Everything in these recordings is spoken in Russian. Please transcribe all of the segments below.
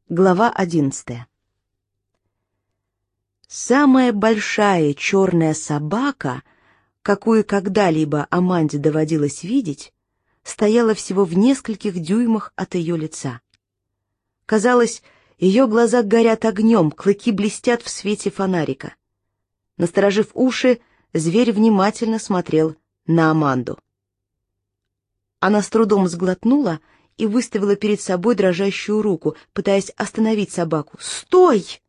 Глава 11. Самая большая черная собака, какую когда-либо Аманде доводилось видеть, стояла всего в нескольких дюймах от ее лица. Казалось, ее глаза горят огнем, клыки блестят в свете фонарика. Насторожив уши, зверь внимательно смотрел на Аманду. Она с трудом сглотнула и выставила перед собой дрожащую руку, пытаясь остановить собаку. «Стой!»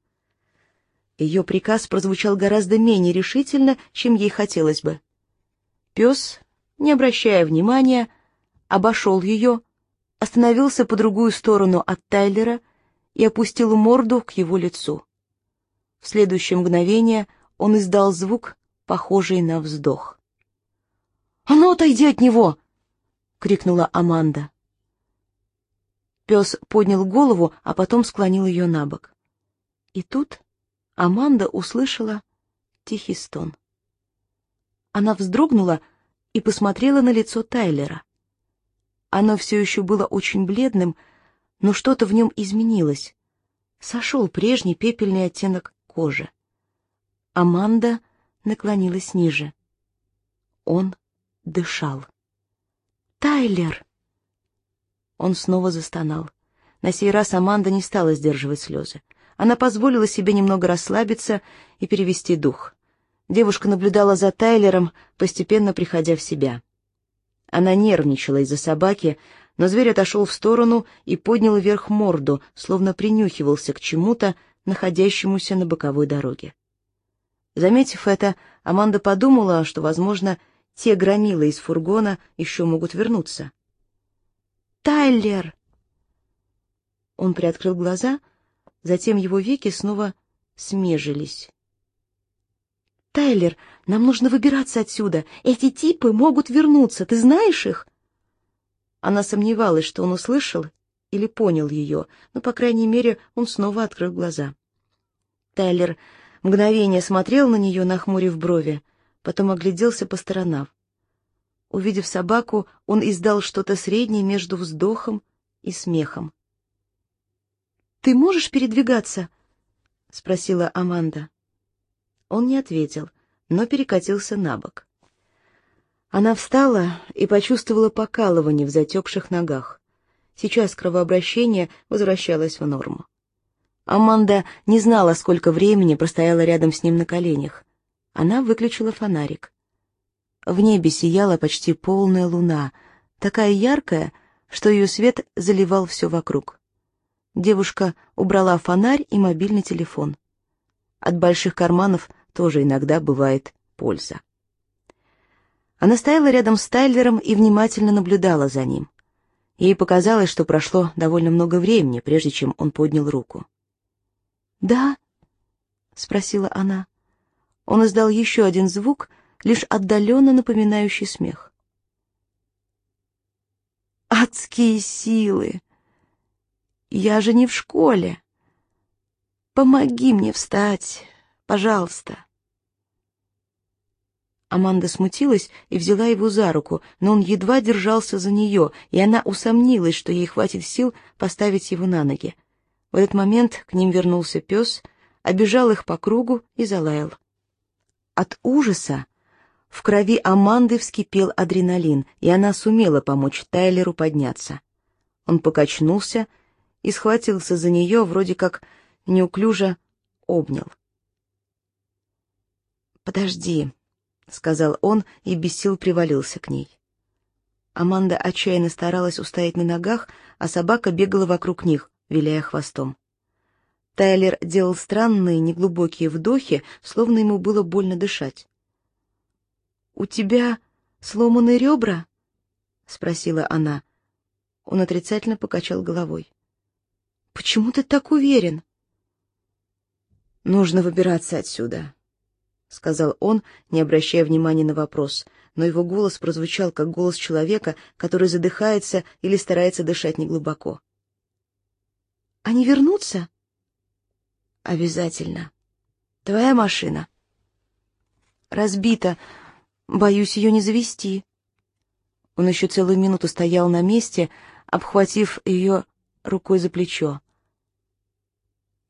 Ее приказ прозвучал гораздо менее решительно, чем ей хотелось бы. Пес, не обращая внимания, обошел ее, остановился по другую сторону от Тайлера и опустил морду к его лицу. В следующее мгновение он издал звук, похожий на вздох. «А ну, отойди от него!» — крикнула Аманда. Пес поднял голову, а потом склонил ее на бок. И тут Аманда услышала тихий стон. Она вздрогнула и посмотрела на лицо Тайлера. Оно все еще было очень бледным, но что-то в нем изменилось. Сошел прежний пепельный оттенок кожи. Аманда наклонилась ниже. Он дышал. «Тайлер!» Он снова застонал. На сей раз Аманда не стала сдерживать слезы. Она позволила себе немного расслабиться и перевести дух. Девушка наблюдала за Тайлером, постепенно приходя в себя. Она нервничала из-за собаки, но зверь отошел в сторону и поднял вверх морду, словно принюхивался к чему-то, находящемуся на боковой дороге. Заметив это, Аманда подумала, что, возможно, те громилы из фургона еще могут вернуться. «Тайлер!» Он приоткрыл глаза, затем его веки снова смежились. «Тайлер, нам нужно выбираться отсюда. Эти типы могут вернуться, ты знаешь их?» Она сомневалась, что он услышал или понял ее, но, по крайней мере, он снова открыл глаза. Тайлер мгновение смотрел на нее, нахмурив брови, потом огляделся по сторонам. Увидев собаку, он издал что-то среднее между вздохом и смехом. «Ты можешь передвигаться?» — спросила Аманда. Он не ответил, но перекатился на бок. Она встала и почувствовала покалывание в затекших ногах. Сейчас кровообращение возвращалось в норму. Аманда не знала, сколько времени простояла рядом с ним на коленях. Она выключила фонарик. В небе сияла почти полная луна, такая яркая, что ее свет заливал все вокруг. Девушка убрала фонарь и мобильный телефон. От больших карманов тоже иногда бывает польза. Она стояла рядом с Тайлером и внимательно наблюдала за ним. Ей показалось, что прошло довольно много времени, прежде чем он поднял руку. «Да?» — спросила она. Он издал еще один звук, лишь отдаленно напоминающий смех. «Адские силы! Я же не в школе! Помоги мне встать, пожалуйста!» Аманда смутилась и взяла его за руку, но он едва держался за нее, и она усомнилась, что ей хватит сил поставить его на ноги. В этот момент к ним вернулся пес, обежал их по кругу и залаял. От ужаса в крови Аманды вскипел адреналин, и она сумела помочь Тайлеру подняться. Он покачнулся и схватился за нее, вроде как неуклюже обнял. «Подожди», — сказал он и без сил привалился к ней. Аманда отчаянно старалась устоять на ногах, а собака бегала вокруг них, виляя хвостом. Тайлер делал странные неглубокие вдохи, словно ему было больно дышать. «У тебя сломаны ребра?» — спросила она. Он отрицательно покачал головой. «Почему ты так уверен?» «Нужно выбираться отсюда», — сказал он, не обращая внимания на вопрос, но его голос прозвучал, как голос человека, который задыхается или старается дышать неглубоко. «Они вернутся?» «Обязательно. Твоя машина?» «Разбита. Боюсь ее не завести». Он еще целую минуту стоял на месте, обхватив ее рукой за плечо.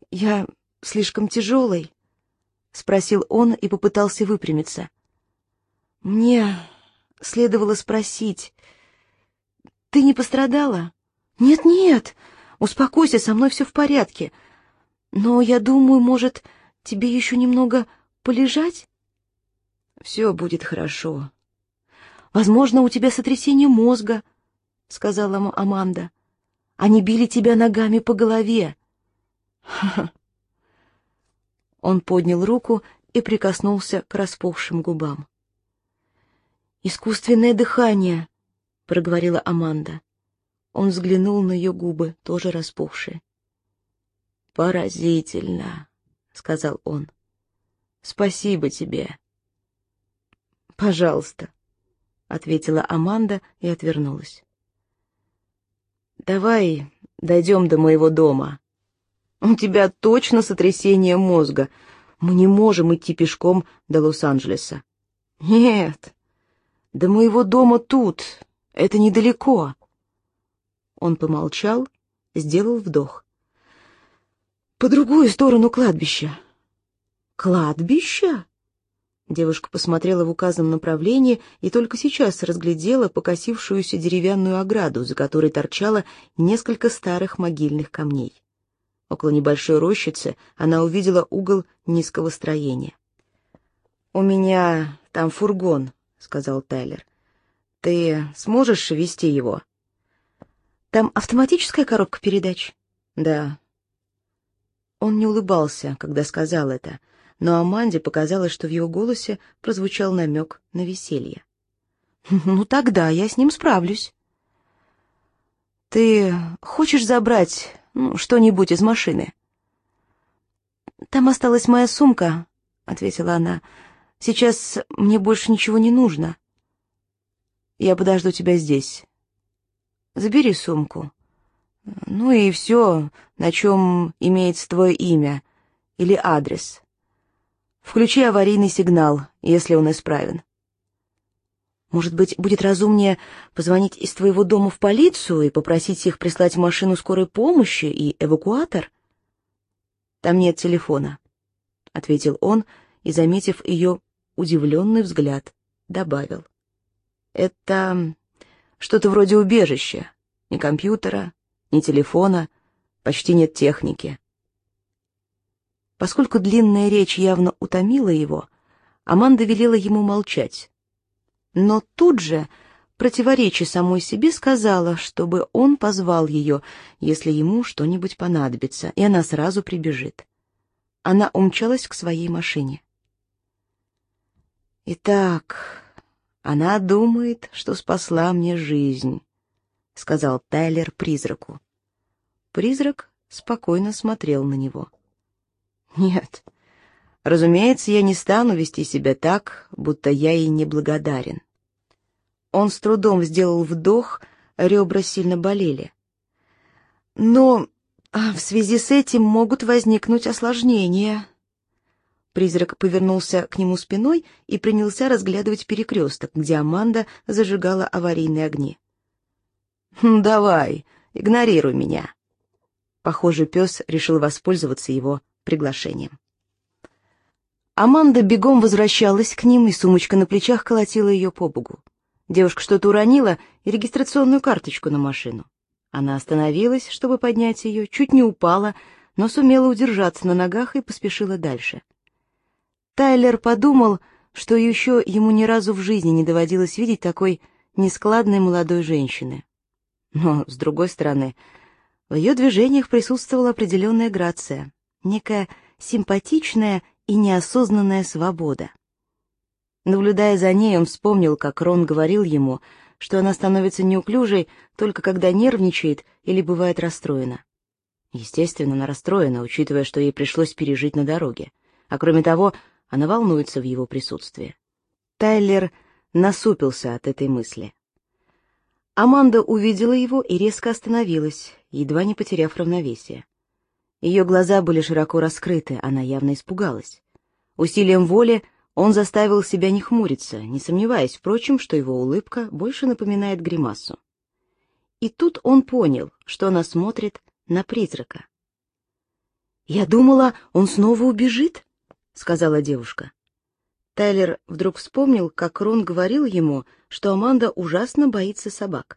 Я слишком тяжелый?» — спросил он и попытался выпрямиться. «Мне следовало спросить, ты не пострадала?» «Нет-нет, успокойся, со мной все в порядке. Но я думаю, может, тебе еще немного полежать?» «Все будет хорошо. Возможно, у тебя сотрясение мозга», — сказала Аманда. «Они били тебя ногами по голове». Он поднял руку и прикоснулся к распухшим губам. «Искусственное дыхание», — проговорила Аманда. Он взглянул на ее губы, тоже распухшие. «Поразительно», — сказал он. «Спасибо тебе». «Пожалуйста», — ответила Аманда и отвернулась. «Давай дойдем до моего дома. У тебя точно сотрясение мозга. Мы не можем идти пешком до Лос-Анджелеса». «Нет, до моего дома тут. Это недалеко». Он помолчал, сделал вдох. «По другую сторону кладбища». «Кладбище?» Девушка посмотрела в указанном направлении и только сейчас разглядела покосившуюся деревянную ограду, за которой торчало несколько старых могильных камней. Около небольшой рощицы она увидела угол низкого строения. «У меня там фургон», — сказал Тайлер. «Ты сможешь вести его?» «Там автоматическая коробка передач?» «Да». Он не улыбался, когда сказал это, но Аманде показалось, что в его голосе прозвучал намек на веселье. «Ну тогда я с ним справлюсь». «Ты хочешь забрать что-нибудь из машины?» «Там осталась моя сумка», — ответила она. «Сейчас мне больше ничего не нужно». «Я подожду тебя здесь. Забери сумку. Ну и все, на чем имеется твое имя или адрес. Включи аварийный сигнал, если он исправен. Может быть, будет разумнее позвонить из твоего дома в полицию и попросить их прислать машину скорой помощи и эвакуатор?» «Там нет телефона», — ответил он и, заметив ее удивленный взгляд, добавил. «Это что-то вроде убежища. Ни компьютера, ни телефона, почти нет техники». Поскольку длинная речь явно утомила его, Аманда велела ему молчать. Но тут же, противореча самой себе, сказала, чтобы он позвал ее, если ему что-нибудь понадобится, и она сразу прибежит. Она умчалась к своей машине. «Итак, она думает, что спасла мне жизнь», — сказал Тайлер призраку. Призрак спокойно смотрел на него. «Нет, разумеется, я не стану вести себя так, будто я ей неблагодарен». Он с трудом сделал вдох, ребра сильно болели. «Но в связи с этим могут возникнуть осложнения». Призрак повернулся к нему спиной и принялся разглядывать перекресток, где Аманда зажигала аварийные огни. «Давай, игнорируй меня». Похоже, пес решил воспользоваться его приглашением. Аманда бегом возвращалась к ним, и сумочка на плечах колотила ее по боку. Девушка что-то уронила и регистрационную карточку на машину. Она остановилась, чтобы поднять ее, чуть не упала, но сумела удержаться на ногах и поспешила дальше. Тайлер подумал, что еще ему ни разу в жизни не доводилось видеть такой нескладной молодой женщины. Но, с другой стороны, в ее движениях присутствовала определенная грация, некая симпатичная и неосознанная свобода. Наблюдая за ней, он вспомнил, как Рон говорил ему, что она становится неуклюжей только когда нервничает или бывает расстроена. Естественно, она расстроена, учитывая, что ей пришлось пережить на дороге. А кроме того, она волнуется в его присутствии. Тайлер насупился от этой мысли. Аманда увидела его и резко остановилась, едва не потеряв равновесие. Ее глаза были широко раскрыты, она явно испугалась. Усилием воли он заставил себя не хмуриться, не сомневаясь, впрочем, что его улыбка больше напоминает гримасу. И тут он понял, что она смотрит на призрака. «Я думала, он снова убежит», — сказала девушка. Тайлер вдруг вспомнил, как Рон говорил ему, что Аманда ужасно боится собак.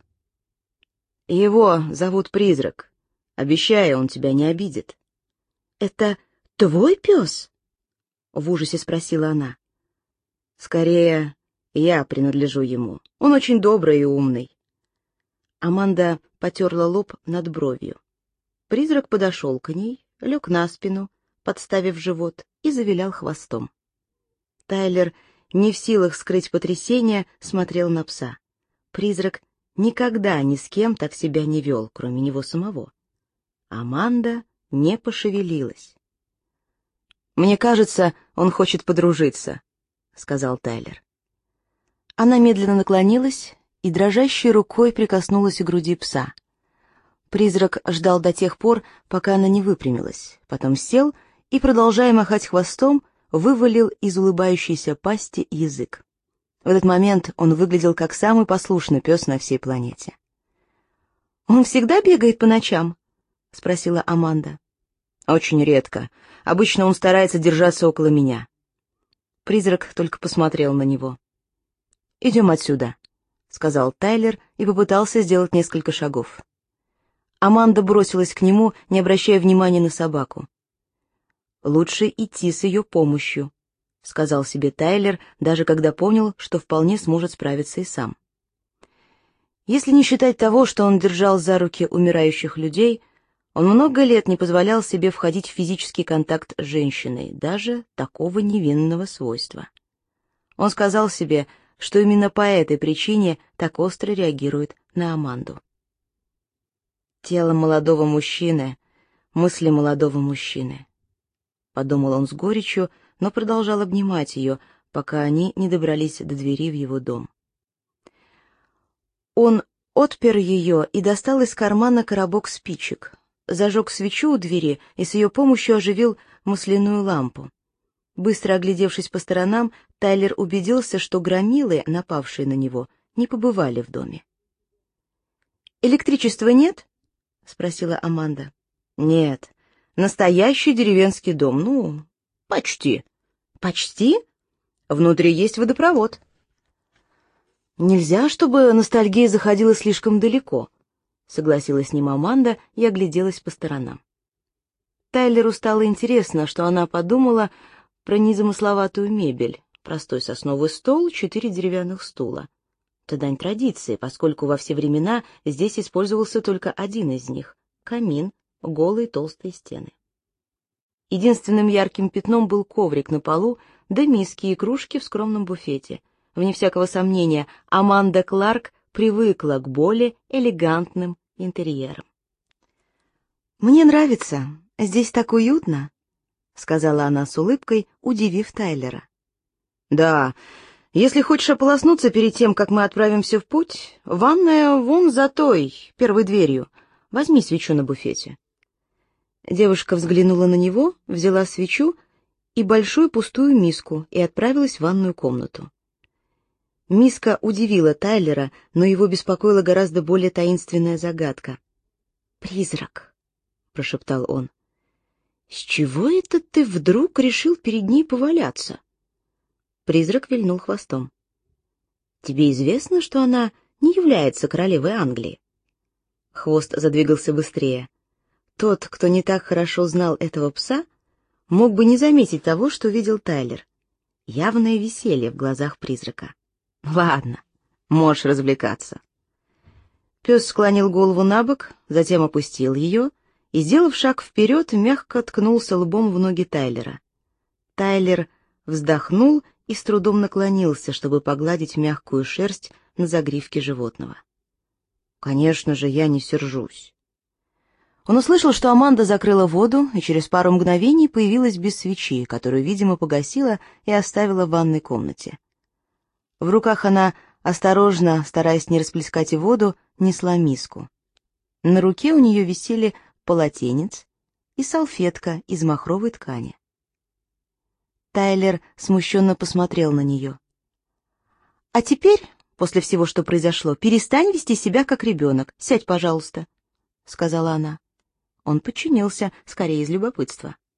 «Его зовут Призрак. Обещаю, он тебя не обидит». «Это твой пес?» — в ужасе спросила она. «Скорее, я принадлежу ему. Он очень добрый и умный». Аманда потерла лоб над бровью. Призрак подошел к ней, лег на спину, подставив живот, и завилял хвостом. Тайлер, не в силах скрыть потрясение, смотрел на пса. Призрак никогда ни с кем так себя не вел, кроме него самого. Аманда не пошевелилась. «Мне кажется, он хочет подружиться», — сказал Тайлер. Она медленно наклонилась и дрожащей рукой прикоснулась к груди пса. Призрак ждал до тех пор, пока она не выпрямилась, потом сел и, продолжая махать хвостом, вывалил из улыбающейся пасти язык. В этот момент он выглядел как самый послушный пес на всей планете. «Он всегда бегает по ночам?» — спросила Аманда. «Очень редко. Обычно он старается держаться около меня». Призрак только посмотрел на него. «Идем отсюда», — сказал Тайлер и попытался сделать несколько шагов. Аманда бросилась к нему, не обращая внимания на собаку. «Лучше идти с ее помощью», — сказал себе Тайлер, даже когда понял, что вполне сможет справиться и сам. Если не считать того, что он держал за руки умирающих людей, он много лет не позволял себе входить в физический контакт с женщиной, даже такого невинного свойства. Он сказал себе, что именно по этой причине так остро реагирует на Аманду. «Тело молодого мужчины, мысли молодого мужчины», — подумал он с горечью, но продолжал обнимать ее, пока они не добрались до двери в его дом. Он отпер ее и достал из кармана коробок спичек, зажег свечу у двери и с ее помощью оживил масляную лампу. Быстро оглядевшись по сторонам, Тайлер убедился, что громилы, напавшие на него, не побывали в доме. «Электричества нет?» — спросила Аманда. «Нет, настоящий деревенский дом, ну, почти». «Почти? Внутри есть водопровод». «Нельзя, чтобы ностальгия заходила слишком далеко», — согласилась с ним Аманда и огляделась по сторонам. Тайлеру стало интересно, что она подумала про незамысловатую мебель, простой сосновый стол, 4 деревянных стула. Это дань традиции, поскольку во все времена здесь использовался только один из них — камин, голые толстые стены. Единственным ярким пятном был коврик на полу, да миски и кружки в скромном буфете. Вне всякого сомнения, Аманда Кларк привыкла к более элегантным интерьерам. «Мне нравится, здесь так уютно», — сказала она с улыбкой, удивив Тайлера. «Да, если хочешь ополоснуться перед тем, как мы отправимся в путь, ванная вон за той, первой дверью. Возьми свечу на буфете». Девушка взглянула на него, взяла свечу и большую пустую миску и отправилась в ванную комнату. Миска удивила Тайлера, но его беспокоила гораздо более таинственная загадка. «Призрак», — прошептал он. «С чего это ты вдруг решил перед ней поваляться?» Призрак вильнул хвостом. «Тебе известно, что она не является королевой Англии?» Хвост задвигался быстрее. Тот, кто не так хорошо знал этого пса, мог бы не заметить того, что видел Тайлер. Явное веселье в глазах призрака. «Ладно, можешь развлекаться». Пес склонил голову на бок, затем опустил ее и, сделав шаг вперед, мягко ткнулся лбом в ноги Тайлера. Тайлер вздохнул и с трудом наклонился, чтобы погладить мягкую шерсть на загривке животного. «Конечно же, я не сержусь». Он услышал, что Аманда закрыла воду и через пару мгновений появилась без свечи, которую, видимо, погасила и оставила в ванной комнате. В руках она, осторожно, стараясь не расплескать воду, несла миску. На руке у нее висели полотенец и салфетка из махровой ткани. Тайлер смущенно посмотрел на нее. «А теперь, после всего, что произошло, перестань вести себя как ребенок. Сядь, пожалуйста», — сказала она. Он подчинился, скорее из любопытства.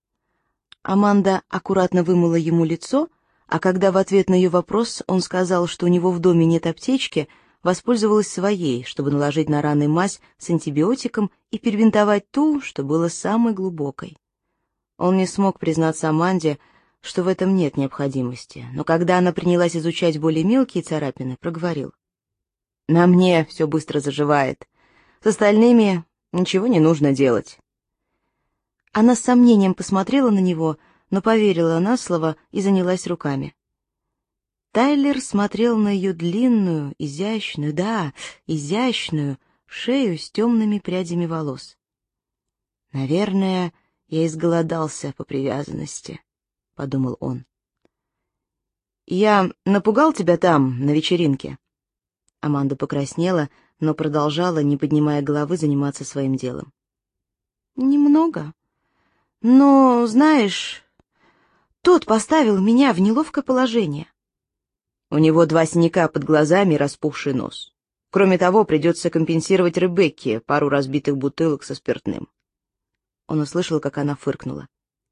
Аманда аккуратно вымыла ему лицо, а когда в ответ на ее вопрос он сказал, что у него в доме нет аптечки, воспользовалась своей, чтобы наложить на раны мазь с антибиотиком и перебинтовать ту, что было самой глубокой. Он не смог признаться Аманде, что в этом нет необходимости, но когда она принялась изучать более мелкие царапины, проговорил: «На мне все быстро заживает. С остальными ничего не нужно делать». Она с сомнением посмотрела на него, но поверила на слово и занялась руками. Тайлер смотрел на ее длинную, изящную шею с темными прядями волос. «Наверное, я изголодался по привязанности», — подумал он. «Я напугал тебя там, на вечеринке?» Аманда покраснела, но продолжала, не поднимая головы, заниматься своим делом. «Немного. Но, знаешь, тот поставил меня в неловкое положение». «У него 2 синяка под глазами и распухший нос. Кроме того, придется компенсировать Ребекке пару разбитых бутылок со спиртным». Он услышал, как она фыркнула.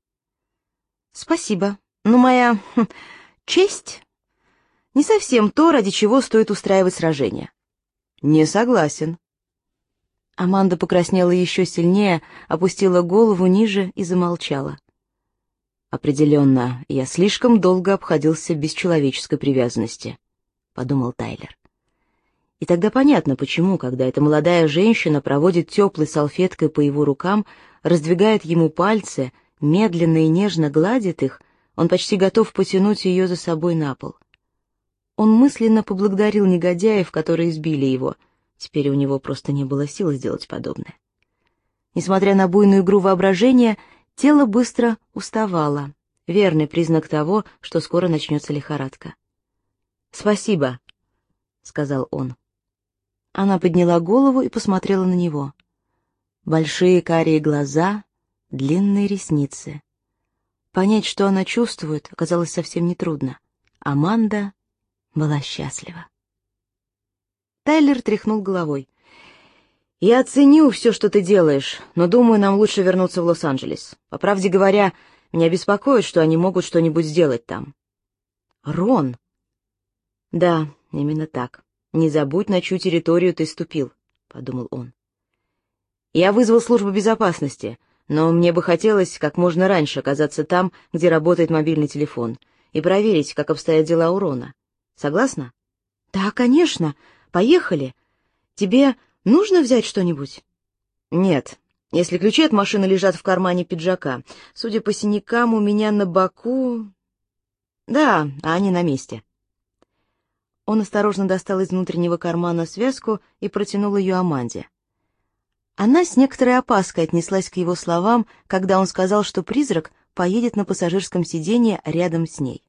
«Спасибо, но моя честь не совсем то, ради чего стоит устраивать сражение». «Не согласен». Аманда покраснела еще сильнее, опустила голову ниже и замолчала. «Определенно, я слишком долго обходился без человеческой привязанности», — подумал Тайлер. И тогда понятно, почему, когда эта молодая женщина проводит теплой салфеткой по его рукам, раздвигает ему пальцы, медленно и нежно гладит их, он почти готов потянуть ее за собой на пол. Он мысленно поблагодарил негодяев, которые избили его. Теперь у него просто не было сил сделать подобное. Несмотря на буйную игру воображения, тело быстро уставало. Верный признак того, что скоро начнется лихорадка. «Спасибо», — сказал он. Она подняла голову и посмотрела на него. Большие карие глаза, длинные ресницы. Понять, что она чувствует, оказалось совсем нетрудно. Аманда была счастлива. Тайлер тряхнул головой. «Я ценю все, что ты делаешь, но думаю, нам лучше вернуться в Лос-Анджелес. По правде говоря, меня беспокоит, что они могут что-нибудь сделать там». «Рон!» «Да, именно так. Не забудь, на чью территорию ты ступил», — подумал он. «Я вызвал службу безопасности, но мне бы хотелось как можно раньше оказаться там, где работает мобильный телефон, и проверить, как обстоят дела у Рона. Согласна?» «Да, конечно. Поехали. Тебе нужно взять что-нибудь?» «Нет. Если ключи от машины лежат в кармане пиджака, судя по синякам у меня на боку...» «Да, они на месте». Он осторожно достал из внутреннего кармана связку и протянул ее Аманде. Она с некоторой опаской отнеслась к его словам, когда он сказал, что призрак поедет на пассажирском сиденье рядом с ней.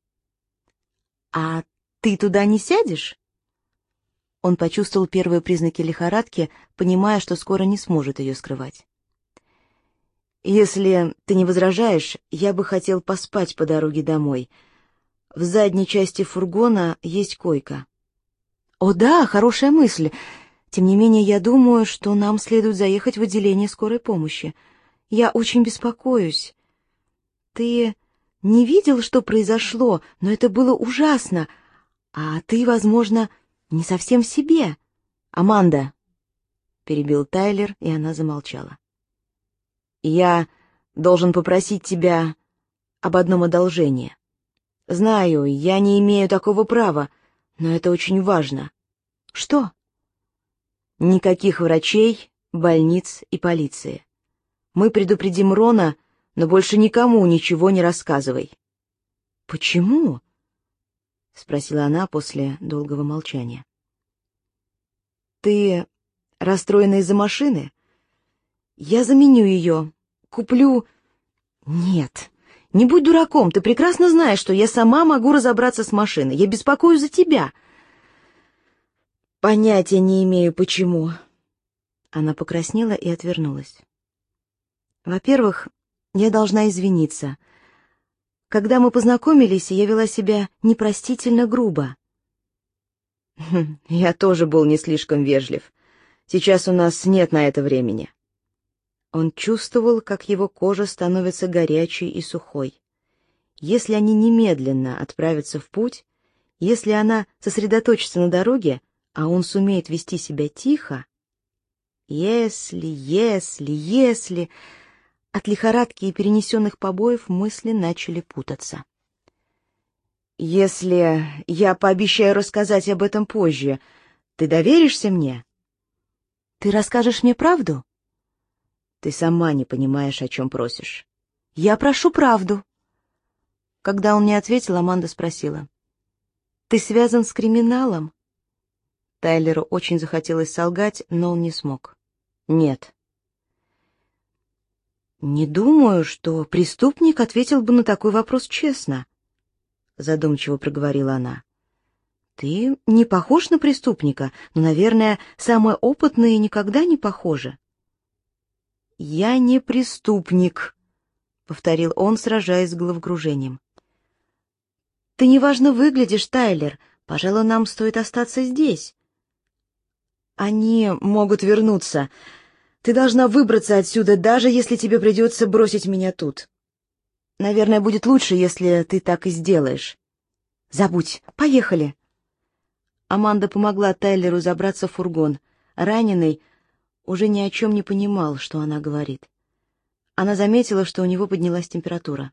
«А ты туда не сядешь?» Он почувствовал первые признаки лихорадки, понимая, что скоро не сможет ее скрывать. «Если ты не возражаешь, я бы хотел поспать по дороге домой. В задней части фургона есть койка». «О да, хорошая мысль. Тем не менее, я думаю, что нам следует заехать в отделение скорой помощи. Я очень беспокоюсь. Ты не видел, что произошло, но это было ужасно. А ты, возможно, не совсем в себе. Аманда», — перебил Тайлер, и она замолчала. «Я должен попросить тебя об одном одолжении. Знаю, я не имею такого права, но это очень важно». «Что?» «Никаких врачей, больниц и полиции. Мы предупредим Рона, но больше никому ничего не рассказывай». «Почему?» — спросила она после долгого молчания. «Ты расстроена из-за машины? Я заменю ее, куплю...» «Нет, не будь дураком, ты прекрасно знаешь, что я сама могу разобраться с машиной. Я беспокоюсь за тебя». «Понятия не имею, почему». Она покраснела и отвернулась. «Во-первых, я должна извиниться. Когда мы познакомились, я вела себя непростительно грубо». «Я тоже был не слишком вежлив. Сейчас у нас нет на это времени». Он чувствовал, как его кожа становится горячей и сухой. Если они немедленно отправятся в путь, если она сосредоточится на дороге, а он сумеет вести себя тихо, если... От лихорадки и перенесенных побоев мысли начали путаться. «Если я пообещаю рассказать об этом позже, ты доверишься мне?» «Ты расскажешь мне правду?» «Ты сама не понимаешь, о чем просишь». «Я прошу правду». Когда он не ответил, Аманда спросила: «Ты связан с криминалом?» Тайлеру очень захотелось солгать, но он не смог. «Нет». «Не думаю, что преступник ответил бы на такой вопрос честно», — задумчиво проговорила она. «Ты не похож на преступника, но, наверное, самые опытные никогда не похожи». «Я не преступник», — повторил он, сражаясь с головокружением. «Ты неважно выглядишь, Тайлер. Пожалуй, нам стоит остаться здесь». «Они могут вернуться. Ты должна выбраться отсюда, даже если тебе придется бросить меня тут. Наверное, будет лучше, если ты так и сделаешь. Забудь, поехали». Аманда помогла Тайлеру забраться в фургон. Раненый уже ни о чем не понимал, что она говорит. Она заметила, что у него поднялась температура.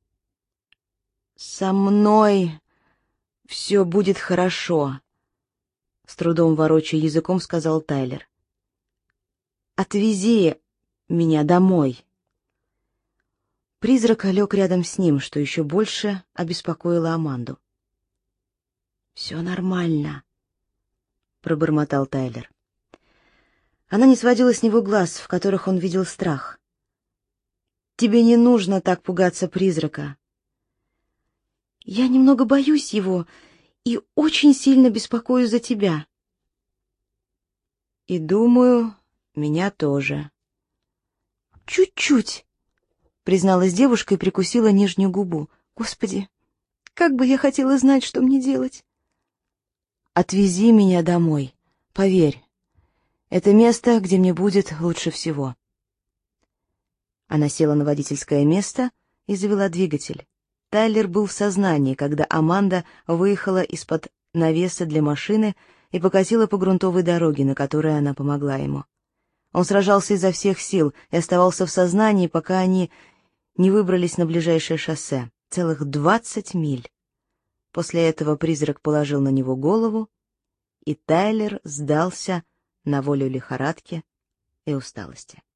«Со мной все будет хорошо», — с трудом ворочая языком сказал Тайлер. «Отвези меня домой». Призрак лег рядом с ним, что еще больше обеспокоило Аманду. «Все нормально», — пробормотал Тайлер. Она не сводила с него глаз, в которых он видел страх. «Тебе не нужно так пугаться призрака». «Я немного боюсь его и очень сильно беспокоюсь за тебя». «И думаю, меня тоже». «Чуть-чуть», — призналась девушка и прикусила нижнюю губу. «Господи, как бы я хотела знать, что мне делать». «Отвези меня домой, поверь. Это место, где мне будет лучше всего». Она села на водительское место и завела двигатель. Тайлер был в сознании, когда Аманда выехала из-под навеса для машины и покатила по грунтовой дороге, на которой она помогла ему. Он сражался изо всех сил и оставался в сознании, пока они не выбрались на ближайшее шоссе. Целых 20 миль. После этого призрак положил на него голову, и Тайлер сдался на волю лихорадки и усталости.